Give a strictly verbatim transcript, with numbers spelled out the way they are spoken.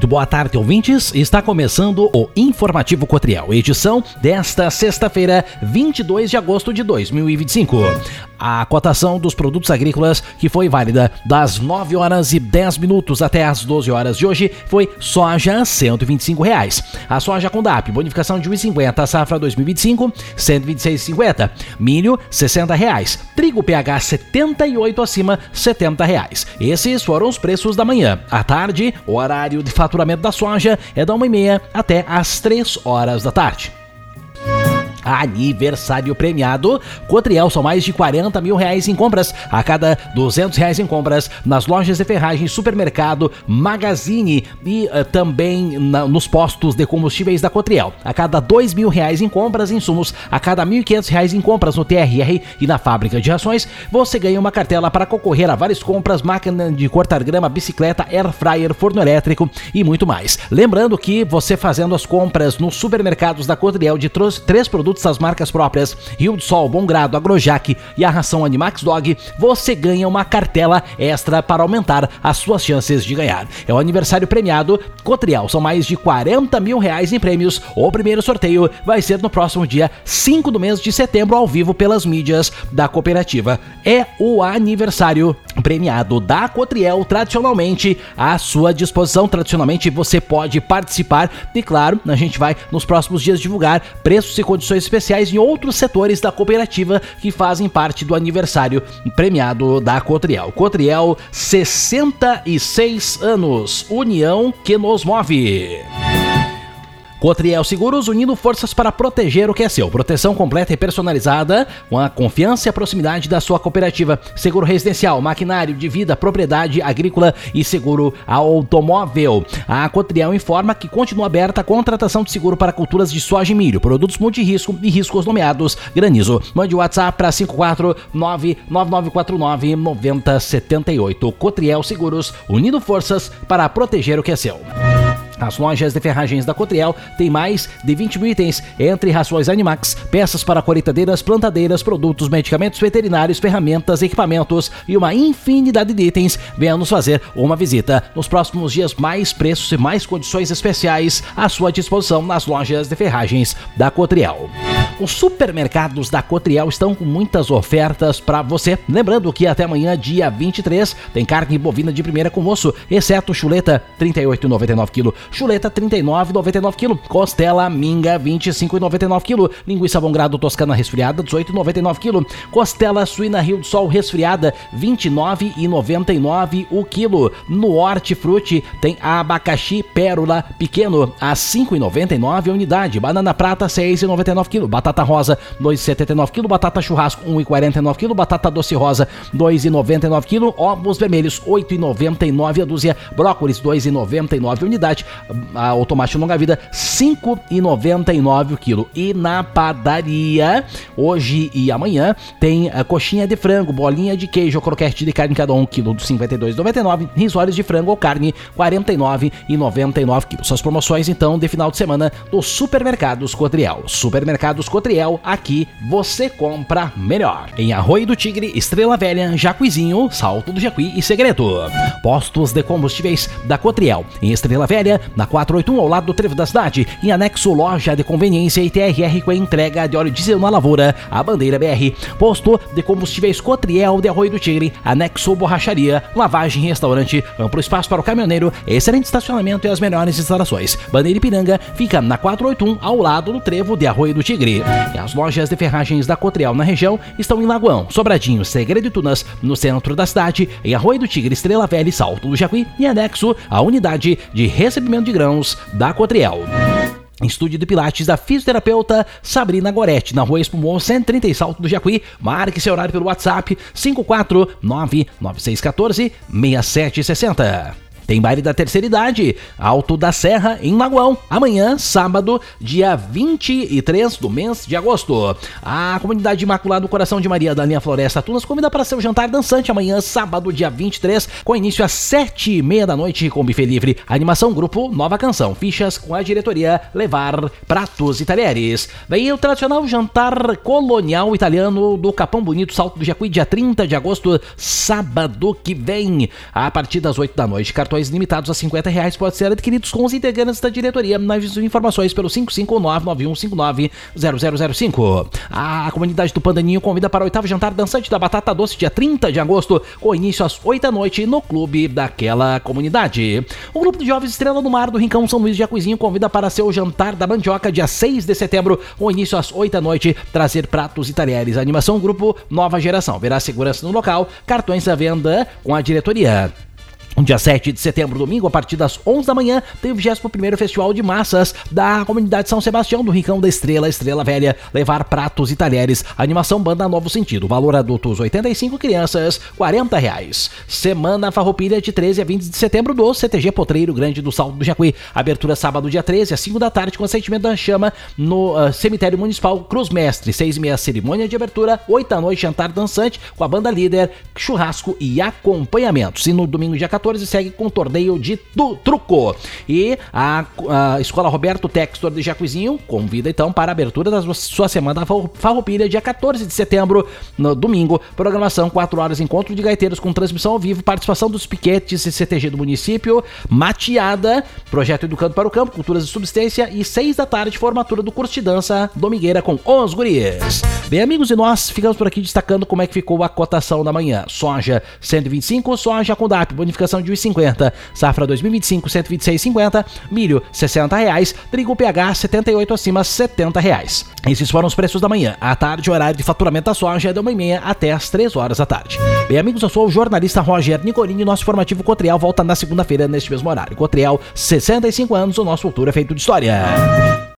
boa tarde, ouvintes. Está começando o Informativo Cotriel, edição desta sexta-feira, vinte e dois de agosto de dois mil e vinte e cinco. A cotação dos produtos agrícolas, que foi válida das nove horas e dez minutos até as doze horas de hoje, foi soja cento e vinte e cinco reais. A soja com D A P, bonificação de um real e cinquenta, safra dois mil e vinte e cinco, cento e vinte e seis reais e cinquenta. Milho, sessenta reais. Trigo P H setenta e oito acima, setenta reais. Esses foram os preços da manhã. À tarde, o horário de faturamento da soja é da uma e meia até às três horas da tarde. Aniversário premiado. Cotriel, são mais de quarenta mil reais em compras. A cada duzentos reais em compras nas lojas de ferragem, supermercado, Magazine e uh, também na, nos postos de combustíveis da Cotriel. A cada dois mil reais em compras em insumos, a cada mil e quinhentos reais em compras no T R R e na fábrica de rações, você ganha uma cartela para concorrer a várias compras, máquina de cortar grama, bicicleta, air fryer, forno elétrico e muito mais. Lembrando que você fazendo as compras nos supermercados da Cotriel de três produtos das marcas próprias, Rio do Sol, Bom Grado, Agrojac e a ração Animax Dog, você ganha uma cartela extra para aumentar as suas chances de ganhar. É o aniversário premiado Cotriel, são mais de quarenta mil reais em prêmios. O primeiro sorteio vai ser no próximo dia cinco do mês de setembro, ao vivo pelas mídias da cooperativa. É o aniversário premiado da Cotriel, tradicionalmente à sua disposição. Tradicionalmente você pode participar e, claro, a gente vai nos próximos dias divulgar preços e condições especiais em outros setores da cooperativa que fazem parte do aniversário premiado da Cotriel. Cotriel, sessenta e seis anos, união que nos move. Cotriel Seguros, unindo forças para proteger o que é seu. Proteção completa e personalizada, com a confiança e a proximidade da sua cooperativa. Seguro residencial, maquinário de vida, propriedade agrícola e seguro automóvel. A Cotriel informa que continua aberta a contratação de seguro para culturas de soja e milho, produtos multirrisco e riscos nomeados granizo. Mande o WhatsApp para cinco quatro nove nove nove quatro nove nove zero sete oito. Cotriel Seguros, unindo forças para proteger o que é seu. As lojas de ferragens da Cotriel têm mais de vinte mil itens, entre rações Animax, peças para colheitadeiras, plantadeiras, produtos, medicamentos veterinários, ferramentas, equipamentos e uma infinidade de itens. Venha nos fazer uma visita. Nos próximos dias, mais preços e mais condições especiais à sua disposição nas lojas de ferragens da Cotriel. Os supermercados da Cotriel estão com muitas ofertas para você. Lembrando que até amanhã, dia vinte e três, tem carne bovina de primeira com osso, exceto chuleta, trinta e oito reais e noventa e nove quilos. Chuleta, trinta e nove reais e noventa e nove quilos. Costela minga, vinte e cinco reais e noventa e nove quilos. Linguiça Bom Grado Toscana resfriada, dezoito reais e noventa e nove quilos. Costela suína Rio do Sol resfriada, vinte e nove reais e noventa e nove o quilo. No Hortifruti tem abacaxi pérola pequeno a cinco reais e noventa e nove a unidade. Banana prata, seis reais e noventa e nove quilos. Batata rosa, dois reais e setenta e nove quilos. Batata churrasco, um real e quarenta e nove quilos. Batata doce rosa, dois reais e noventa e nove quilos. Ovos vermelhos, oito reais e noventa e nove a dúzia. Brócolis, dois reais e noventa e nove a unidade. A, o tomate longa vida, cinco reais e noventa e nove o quilo. E na padaria, hoje e amanhã, tem a coxinha de frango, bolinha de queijo, croquete de carne cada um, quilo de cinquenta e dois reais e noventa e nove centavos. Risórios de frango ou carne, quarenta e nove reais e noventa e nove quilos. São as promoções, então, de final de semana dos Supermercados Cotriel. Supermercados Cotriel, aqui você compra melhor. Em Arroio do Tigre, Estrela Velha, Jacuizinho, Salto do Jacuí e Segredo. Postos de combustíveis da Cotriel. Em Estrela Velha, na quatrocentos e oitenta e um, ao lado do trevo da cidade. Em anexo, loja de conveniência e T R R com a entrega de óleo diesel na lavoura, a Bandeira B R. Posto de combustíveis Cotriel de Arroio do Tigre, anexo borracharia, lavagem e restaurante, amplo espaço para o caminhoneiro, excelente estacionamento e as melhores instalações. Bandeira Ipiranga fica na quatrocentos e oitenta e um, ao lado do trevo de Arroio do Tigre. E as lojas de ferragens da Cotriel na região estão em Lagoão, Sobradinho, Segredo e Tunas, no centro da cidade, em Arroio do Tigre, Estrela Velha e Salto do Jacuí, e anexo a unidade de recebimento de grãos da Cotriel. Estúdio de Pilates da fisioterapeuta Sabrina Goretti, na Rua Espumon, cento e trinta, Salto do Jacuí. Marque seu horário pelo WhatsApp cinco quatro nove nove seis um quatro seis sete seis zero. Tem baile da terceira idade, Alto da Serra, em Lagoão. Amanhã, sábado, dia vinte e três do mês de agosto. A comunidade Imaculado Coração de Maria da linha Floresta Tunas convida para seu jantar dançante amanhã, sábado, dia vinte e três, com início às sete e meia da noite, com buffet livre. Animação Grupo Nova Canção. Fichas com a diretoria Levar Pratos e Talheres. Vem o tradicional jantar colonial italiano do Capão Bonito, Salto do Jacuí, dia trinta de agosto, sábado que vem, a partir das oito da noite. Cartões cartões limitados a cinquenta reais podem ser adquiridos com os integrantes da diretoria. Mais informações pelo cinco cinco nove, nove um cinco nove, zero zero zero cinco. A comunidade do Pandaninho convida para o oitavo jantar dançante da Batata Doce, dia trinta de agosto, com início às oito da noite no clube daquela comunidade. O grupo de jovens Estrela do Mar do Rincão São Luís de Jacuizinho convida para seu jantar da Mandioca, dia seis de setembro, com início às oito da noite, trazer pratos e talheres. A animação grupo Nova Geração. Verá segurança no local, cartões à venda com a diretoria. No dia sete de setembro, domingo, a partir das onze da manhã, tem o vigésimo primeiro Festival de Massas da comunidade São Sebastião do Rincão da Estrela, Estrela Velha, levar pratos e talheres, animação Banda Novo Sentido, valor adultos oitenta e cinco, crianças quarenta reais. Semana Farroupilha de treze a vinte de setembro do C T G Potreiro Grande do Salto do Jacuí, abertura sábado dia treze às cinco da tarde com acendimento da chama no uh, cemitério municipal Cruz Mestre, seis e meia cerimônia de abertura, oito da noite jantar dançante com a banda líder, churrasco e acompanhamentos. E no domingo dia quatorze segue com torneio de tu, truco. E a, a Escola Roberto Textor de Jacuizinho convida então para a abertura da sua semana Farroupilha, dia quatorze de setembro, no domingo. Programação quatro horas, encontro de gaiteiros com transmissão ao vivo, participação dos piquetes e C T G do município, mateada, projeto Educando para o Campo, Culturas de Subsistência, e seis da tarde, formatura do curso de dança Domingueira com os guris. Bem, amigos, e nós ficamos por aqui destacando como é que ficou a cotação da manhã. Soja cento e vinte e cinco, soja com D A P, bonificação de um reais e cinquenta, safra dois mil e vinte e cinco, cento e vinte e seis reais e cinquenta, milho sessenta reais, trigo P H setenta e oito acima, setenta reais. Esses foram os preços da manhã. À tarde, o horário de faturamento da soja é de uma e meia até as três horas da tarde. Bem, amigos, eu sou o jornalista Roger Nicolini e nosso informativo Cotriel volta na segunda-feira neste mesmo horário. Cotriel, sessenta e cinco anos, o nosso futuro é feito de história.